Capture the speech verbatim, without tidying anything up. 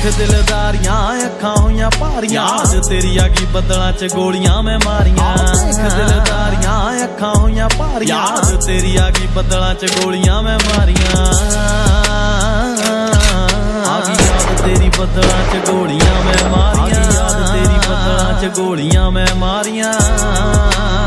दिलदारियां अखां होइयां भारियां अज तेरी आ गई बदलां च गोलियां मैं मारियां देख दिलदारियां अखां होइयां भारियां अज तेरी आ गई बदलां च गोलियां मैं मारियां आ गई याद तेरी बदलां च गोलियां मैं मारियां याद तेरी बदलां च गोलियां मैं मारियां।